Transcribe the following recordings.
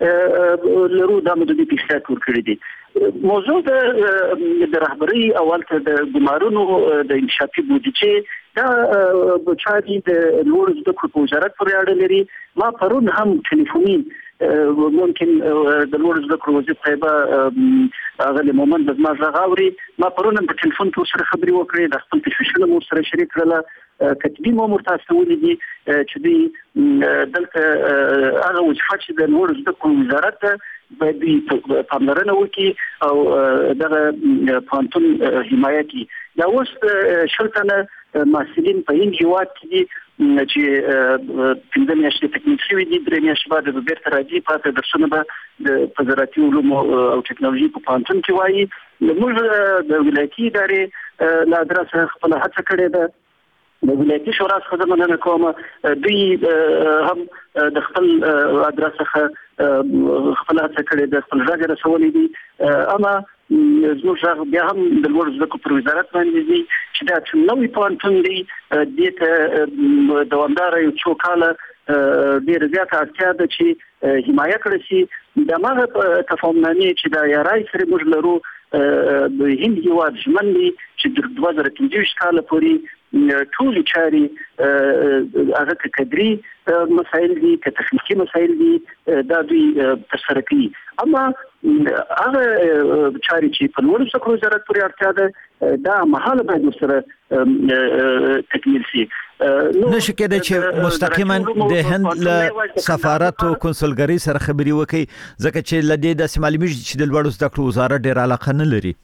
لرو د مددي پیښه ورکړي دي. موضوع د رهبري اول ته د ګمارونو د انشاپي بودجه دا بچادي د لوړ زده کړو په وزارت پورې اړه لري. ما پرون هم ټلیفوني ممکن د لوړ زده کړو وزیر صاحب هغه مومن د ما غاوري ما پرون په ټلیفون کې سره خبري وکړې د خپل تشویشونه مو سره شریک کړل کتبي مو مرتاسه ولې چې دی دلته هغه وظیفه چې د لوړ زده کړو وزارت باید پاملرنه وکړي او دغه پانتون حمایت کړي. دا اوس شلتنه مسؤلین په این هیواد کې چې پنځه میاشتې تکمیل شوي دي، درې میاشتې بعد به بیرته راځي پاتې درسونه به د وزارتي علومو او ټکنالوژي په پوهنتون کې وایي. موږ د ولایتي ادارې له ادرسه خپله هڅه کړې ده. د ولایتي شورا څخه مننه کوم، دوی هم د خپل ادرسه خپل هڅه کړې ده، خپل غږ رسولې دي. اما زموږ بیا هم د لوړ زده کړو پر وزارت باندې دي چې دا چې نوې پوهنتون دی دې ته دوامداره یو څو کاله ډېره زیاته اړتیا ده چې حمایه کړی شي. دغه تفاهمنامې چې د یارای سره موږ لرو د هند هیواد ژمن دي چې د 2025 کال پورې ټول چاري هغه کدري مسایل دي که تخنیکی مسایل دي دا دوی ترسره کوي. اما هغه چاري چې په لوړ زده کړو وزارت پورې اړتیا ده دا مهاله باید سره تکمیل شي. نشي کېدای چې مستقیما د هند له سفارت او کنسولګری سره خبري وکړي ځکه چې لدې د معلومیږي چې د لوړ زده کړو وزارت ډېر علاقه نه لري.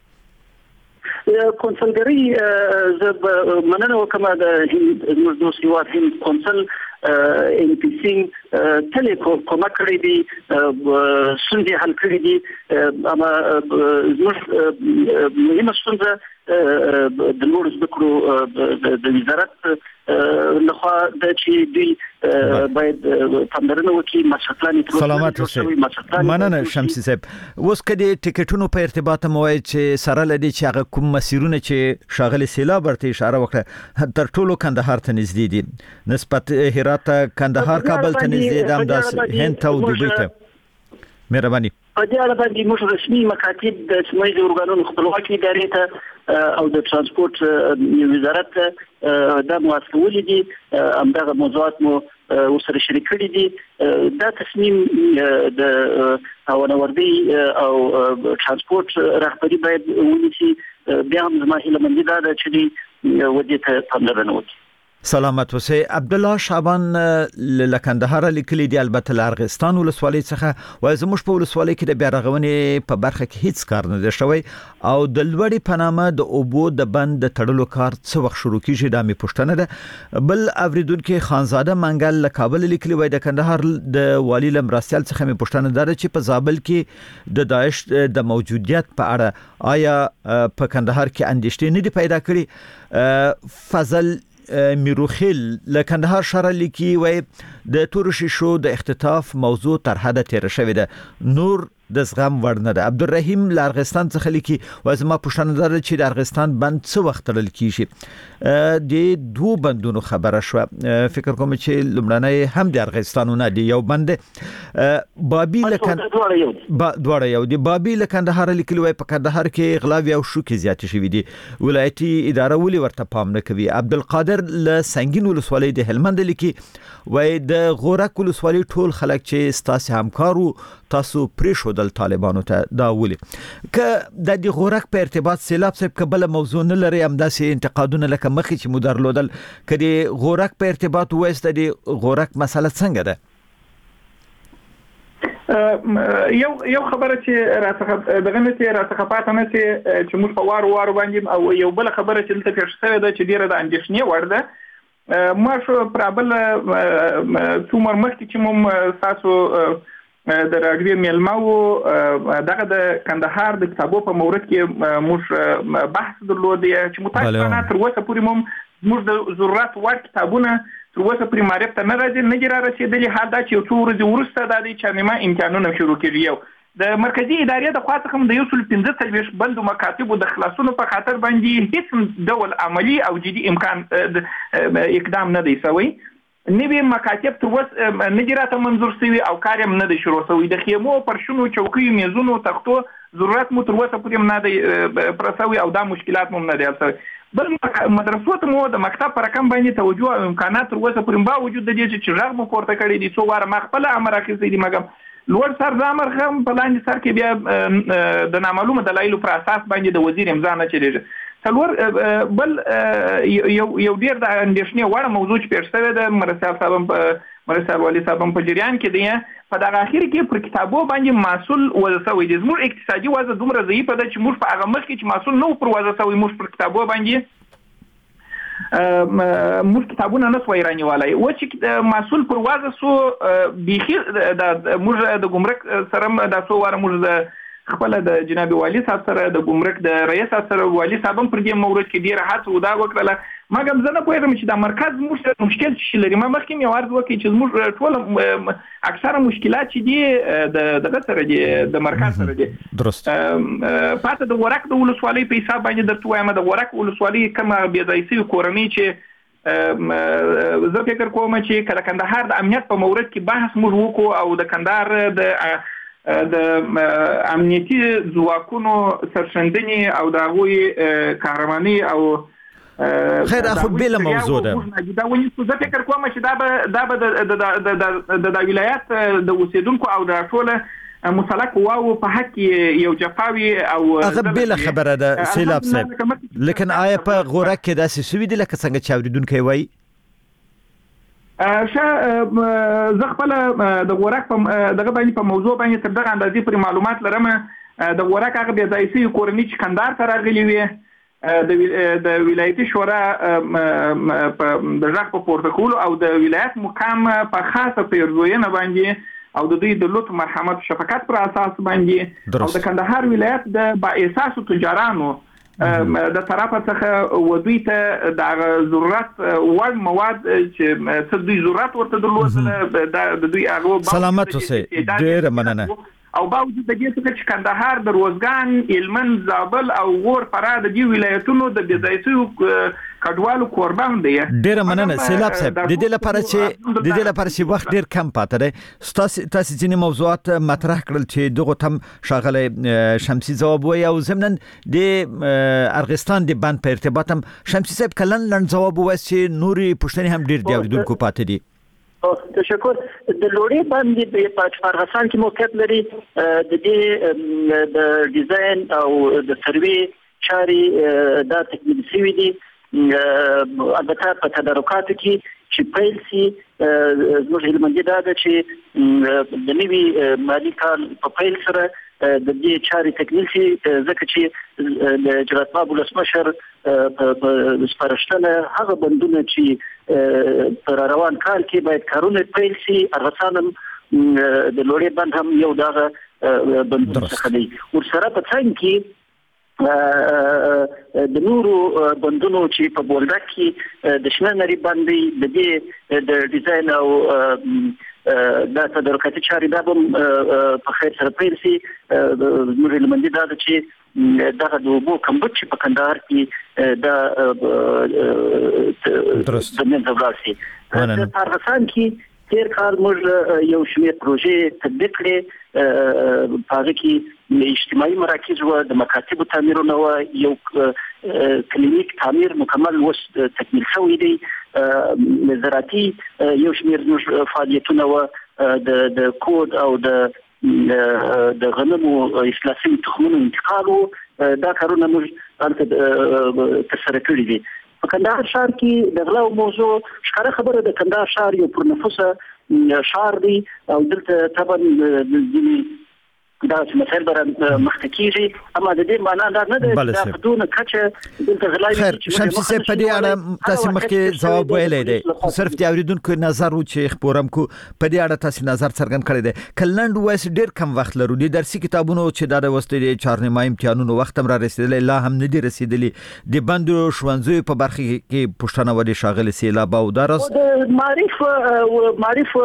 کنسولګری زه مننه وکم د هند هیواد هند کنسل ان پی سي تل کومک کړی دي، ستونزې حل کړې دي. اما زموږ مهمه ستونزه د لوړ زده کړو د وزارت لخوا د چې دوی باید پاملرنه وکړي مسلکلانې سلامات اوسئ. مننه شمسي صاحب. اوس کدي ټیکټونو په ارتباط موای چې سره لدی چې هغه کوم مسیرونه چې شاغل سیلاب ورته اشاره وکړه تر ټولو کندهار ته نږدې دي نسبت هرات کندهار کابل ته نږدې دي همداس هند ته او دوبۍ ته. مهرباني. په دې اړه باندې موږ رسمي مکاتب د سیمه ییزو ارګانونو خپلواکي ادارې ته او د ترانسپورت وزارت دا موافقولې دي، همدغه موضوعات مو ورسره شریک کړي دي. دا تصمیم د هوانوردي او ترانسپورت رهبري باید ونیسي. بیا هم زما هیله مندي ده چې دوی ودې ته پاملرنه وکړي. سلامت اوسئ. عبد الله شعبان لکندهار لیکلي دی البته لارغستان ولسوالۍ څخه وای زموږ په ولسوالۍ کې د بیا رغونې په برخه کې هیڅ کار نه دی شوی او د لوړې پنامه د اوبو د بند د تړلو کار څه وخت شروع کیږي دا مې پوښتنه ده. بل اوریدونکو خانزاده منګل لکابل لیکلي وای د کندهار د والی لمراسیال څخه مې پوښتنه ده چې په زابل کې د داعش د موجودیت په اړه آیا په کندهار کې اندېښنې نه دي پیدا کړي. فضل میروخیل لکندهار شهر لیکي وای د تور شیشو د اختطاف موضوع تر حد تیر شوی ده نور د زغم وړ نه ده. عبدالرحیم لارغستان څخه لیکي وای زما پوښتنه ده چې د ارغستان بند څه وخت تړل کیږي. د دوه بندونو خبره شو، فکر کوم چې لمړنۍ هم د ارغستانونه دی یو بند بابي دواړه یو دی. بابي لکندهار لیکلی وای په کندهار کې غلاوي او شوکې زیات شوي دي، ولایتي اداره ولې ورته پام نه کوي. عبدالقادر ل سنگین ولسوالۍ د هلمند لیکي وای د غورک ولسوالۍ ټول خلک چې ستاسو همکارو تاسو پرې شو د طالبانو ته دا ولي ک د غورک په ارتباط سیلاب صاحب قبل موضوع نه لري همداسې انتقادونه لکه مخې چې مدرلودل کدي غورک په ارتباط وایست د غورک مسله څنګه ده؟ یو خبره چې راڅخه دغه نه چې راڅخه پاتې نه چې موږ په وارو باندې او یو بل خبره چې دلته پیښ شوې ده چې ډیره د اندېښنې وړ ده. ما شو پرابل څومره مخکې چې موږ تاسو د راډیو میلمو دغه د کندهار د کتابو په مورد کې موږ بحث درلود چې متأسفانه تر اوسه پورې موږ د ضرورت وړ کتابونه تر اوسه پورې معرفت نه راځي نه را رسیدلي. حال دا چې یو څو ورځې وروسته د دې چانما امتحانونه شروع کیږي. یو د مرکزی ادارې د خوا څخه د 115 بندو مکاتبو د خلاصونو په خاطر باندې هیڅ ډول عملی او جدي امکان اقدام نه دی شوی. نوې مکاتب تر اوسه نه دي راته منظور شوي او کار هم نه دی شروع شوی. د خیمو فرشونو چوکیو میزونو تختو ضرورت مو تر اوسه پورې نه دی پرسوي او دا مشکلات مو نه دی حل شوی. بل مدرسو ته مو د مکتب پر رقم باندې توجه او امکانات تر اوسه پورې باوجود د دې چې غږ مو پورته کړی دي څو واره ما خپل امر اخیستی دي مګم لوړ سر د امر هم په لاندې سر کې بیا د نامعلومه دلایلو پر اساس باندې د وزیر امضا نه چلیږي. څلور بل یو ډیر د اندېښنې وړ موضوع چې پیښ شوی د مرسل والي صاحب په جریان کې دی په دغه اخر کې پر کتابو باندې محصول وځوي د زموږ اقتصادي وضع دومره ضعیف ده چې موږ په هغه مخ کې چې محصول نو پر وځوي موږ پر کتابو باندې موږ کتابونه نه سوي رانیولای و چې محصول پر وځه سو بيخي د موږ د ګمرک سره د سو واره موږ د خپل د جناب والي صاحب سره د ګمرک د رئیس سره والي صاحب پر دې مورد کې ډیره هڅه ودا وکړه مګم زه نه پوهیږم چې د مرکز موږ مشکل شي لري. ما مخکې یو عرض وکړ چې موږ ټول اکثره مشکلات چې دي د سره دي د مرکز سره دي درست پاته د ورک د ولسوالۍ په حساب باندې درته وایم د ورک ولسوالۍ کومه بېځایي کورنۍ چې زه فکر کوم چې کله کندهار د امنیت په مورد کې بحث موږ وکړو او د کندهار د امنیتي ځواکونو سرښندنې او د هغوی قهرماني او خیر اخو بل موضوع ده دا ونی څه فکر کوم چې دا به د ولایت د اوسیدونکو او د ټول مسلک واو په حق یو جفاوي او هغه بل خبره ده سیلاب صاحب لیکن آیا په غوړه کې داسې سوي دي لکه څنګه چې اوریدونکو وایي زه خپل د غورک دغه باندې په موضوع باندې تر دغه اندازې پر معلومات لرم. د غورک هغه بېځایي کورنۍ چې کندهار ته راغلي وي د ولایتي شورا د غږ په پورته کولو او د ولایت مقام په خاصه پیرزوینه باندې او د دوی د لطف مرحمت شفقت پر اساس باندې او د کندهار ولایت د با احساسو تجارانو د طرفه څخه ودوی ته د ضرورت وړ مواد چې څه دوی ضرورت ورته درلود د دوی هغه سلامت اوسئ ډیر مننه او باوجود د دې څخه چې کندهار د روزګان هلمند زابل او غور فراه د دې ولایتونو د بېځایي کډوالو قربان دي. ډیر مننه سیلاب صاحب د دې لپاره چې وخت ډیر کم پاتې دی تاسو ځینې موضوعات مطرح کړل چې دغه تم شاغله شمسي جواب وي او زمنن د ارغستان د بند په ارتباط هم شمسي صاحب کلن لن جواب وي چې نوري پښتني هم ډیر دی اوریدونکو پاتې دي. تشکر. د لوړې باندې په ارغستان کې موقعیت لري د دې د ډیزاین او د سروي چاري د تکمیل شوی دي البته په تدارکاتو کې چې پیل سي زموږ هلمندي دا ده چې د نوي مالي کال په پیل سره د دې چاري تکمیل شي ځکه چې د جلال ولسمشر په سپارښتنه هغه بندونه چې پر روان کال کې باید کارونه پیل شي ارغسان د لوړې بند هم یو دغه بندونه څخه دی ورسره په څنګ کې د نورو بندونو چې په بولدک کې د شننري باندې د دې د ډیزاین او د تدارکاتي چاري د په خیر سره پیل شي زموږ هلمندي دا چې دغه د اوبو کمبود چې په کندهار کې د منځه ولاړ شي. په ارغسان کې تیر کال موږ یو شمېر پروژې تطبیق کړې په هغه کې اجتماعي مراکز و د مکاتبو تعمیرونه و یو کلینیک تعمیر مکمل وس تکمیل شوی دی زراعتي یو شمېر موږ فعالیتونه و د کود او د غنمو اصلاح شوي تخمونو انتقال دا کارونه موږ ترسره کړي دي. په کندهار ښار کې د غلا موضوع ښکاره خبره د کندهار ښار یو پرنفوسه ښار دی او دلته طبعا دا چې مثلا بر مخکې کیږي اما د دې معنا دا نه ده چې د دونه کچه دلته غلا خیر شمسي صاحب په دې اړه تاسو مخکې جواب ویلې دی صرف د اوریدونکو نظر و چې خبرم کو په دې اړه تاسو نظر څرګند کړی دی کلند وایس ډیر کم وخت لرو د درسي کتابونو چې دا د وستې چهارنیمه امتحانونو وخت هم را رسیدلی لا هم نه دی رسیدلی د بندو شوانځو په برخه کې پښتنه ودی شاغل سیلاب او درس معرف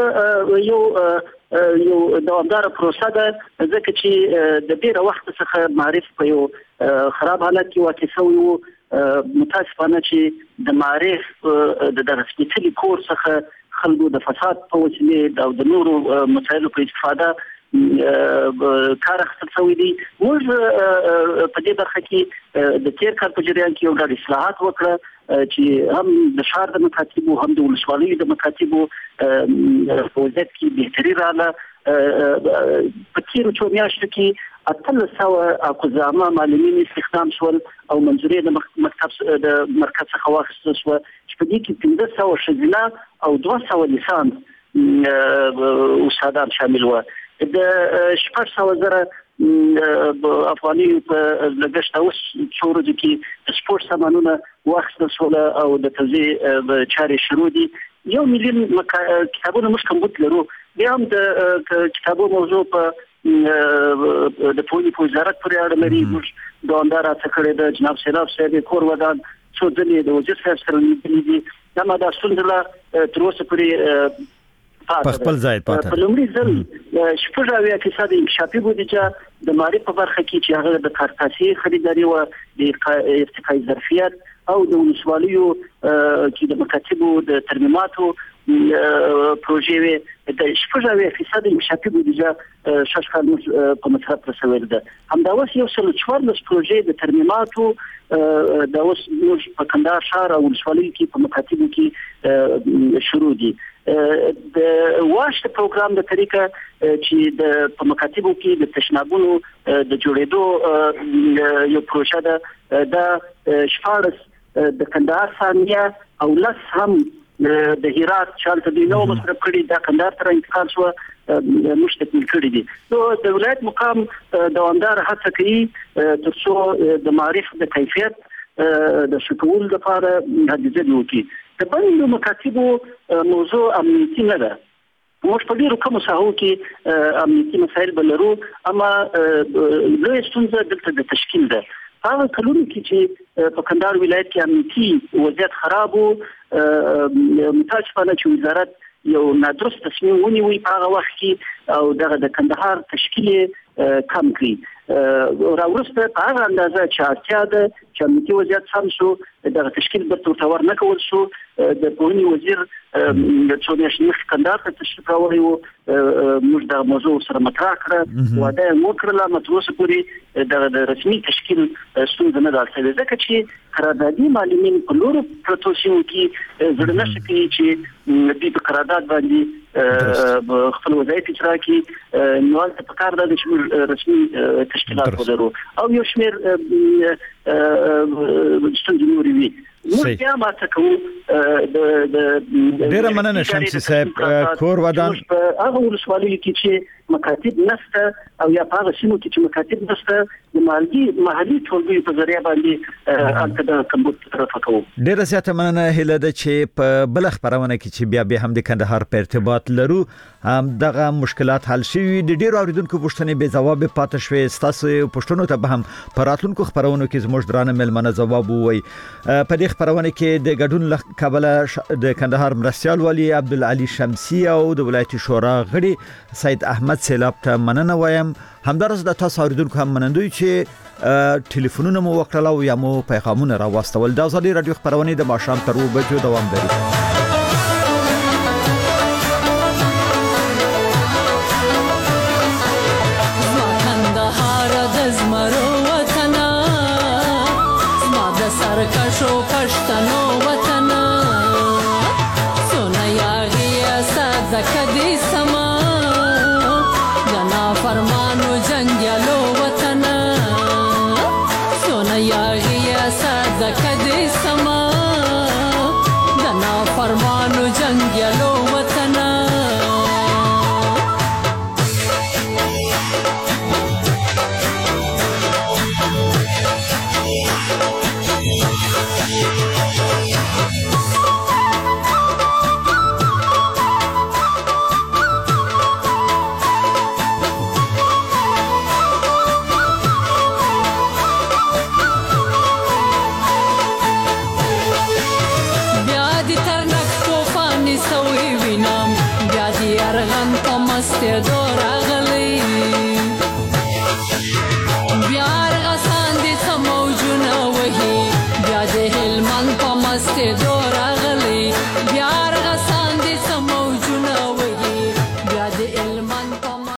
یو دوامدار پروسه ده ځکه چې د ډیره وخت څخه معرف په یو خراب حالت کې واقع شوی وو متاسفانه چې د معرف د درسي کور څخه خلکو د فساد په وسیله او د نورو مسایلو په استفاده کار اخیستل شوی دی. موږ په دې برخه کې د تیر کال په جریان کې یو ډول اصلاحات وکړه چې هم د شهر د مکاتبو هم د ولسوالیو د مکاتبو په وضعیت کې بهتري راغله. په تیرو څو میاشتو کې 1800 اقزامه معلمین استخدام شول او منظورې د مکتب د مرکز څخه واخیستل شو چې په دې کې 1500 ښځینه او 200 لیسانس استادان شامل وو. د 1400 افغاني په لګښت اوس څو ورځې کې سپورت سامانونه واخیستل شول او د توزیع چارې شروع دي. 1 ملیون کتابونه موږ کمبود لرو. بیا هم د کتابو موضوع په د پوهنې په وزارت پورې اړه لري. موږ دوامداره هڅه کړې ده. جناب سیلاب صاحب کور ودان څو ځلې د وزیر صاحب سره لیدلي دي. دا ما دا ستونزه تر اوسه پورې په خپل ځای پاتې. په لومړي ځل 80% انکشافي بودیجه د مالیې په برخه کې چې هغه د کارکاسي خریداري او د ارتقای ظرفیت او د ولسوالیو کې د مکاتبو د ترمیماتو پروژې وي. د 80% انکشافي بودیجه شاشکال په مصرف رسول ده. همدا اوس یو څل 14 پروژې د ترمیماتو د اوس په کندهار ښار او ولسوالیو کې په مکاتبو کې شروع دي. د واش پروګرام د طریقه چې د په مکاتبو کې د تشنابونو د جوړېدو یو پروژه ده. د شفارس د کندهار ثانیه او لس هم د هرات چالت دی نو مصرف کړي د کندهار تر انتقال شو موږ تکمیل کړی دي. نو د ولایت مقام دوامدار هڅه کوي ترڅو د معرف د کیفیت د شکول لپاره هڅه وکړي. د بلې مکاتبو موضوع امنیتي نه ده. موږ په ډیرو کومو ساحو کې امنیتي مسایل بلرو، اما لوی ستونزه دلته د تشکیل ده. هغه کلونه کې چې په کندهار ولایت کې امنیتي وضعیت خراب وو، متاسفانه چې وزارت یو نادرست تصمیم ونیوي په هغه وخت کې او دغه د کندهار تشکیل کم کړي. راوروسته په هغه اندازه چې اړتیا ده چې امنیتي وضعیت سم شو، دغه تشکیل به ورته ورنه کول شو. د پوهنې وزیر څو میاشتې مخکې کندهار ته تشریف راوړی و. موږ دغه موضوع سره مطرح کړه، وعده یې وکړله، اما تر اوسه پورې دغه د رسمي تشکیل ستونزه نه ده حل شوې، ځکه چې قراردادي معلمین په نورو پرتو سیمو کې زړه نه ښه کوي چې دوی په قرارداد باندې خپل وظایف اجرا کړي. نو هلته پکار ده چې موږ رسمي تشکیلات ولرو او یو شمېر ستونزې نورې وي. موږ بیا ماته کوو ډیره مننه شمسي صاحب. کور ودان هغه ولسوالیو کې چې مکاتب نشته او یا په هغه سیمو کې چې مکاتب نشته، د محلي ټولګیو په ذریعه باندې هلته د کمبود طرفه کوو. ډیره زیاته مننه. هیله ده چې په بل خبرونه کې چې بیا هم د کندهار په ارتباط لرو دغه مشکلات حل شي. د ډیرو اوریدونکو پوښتنې به جواب پاتې شوي. تاسو پوښتنو ته به هم په راتلونکو خبرونو کې زموږ درانه ملمنه جواب ووي. په دې خبرونه کې د ګډون کابل د کندهار مرستيال والی عبدالعلی شمسی او د ولایت شورا غړي سید احمد سیلاب ته مننه وایم. همدارس د تاسو اوریدونکو هم منندوی چې ټلیفونونه مو وکړل او یا مو پیغامونه راوستول. د ازادي رادیو خبرونه د ماښام تر 2 بجو دوام لري. کشو پښتنو وطن سونه یاغي اسد کدي سما دنا فرمانو جنگلو وطن سونه یاغي اسد کدي سما دنا فرمانو جنگلو وطن Te adora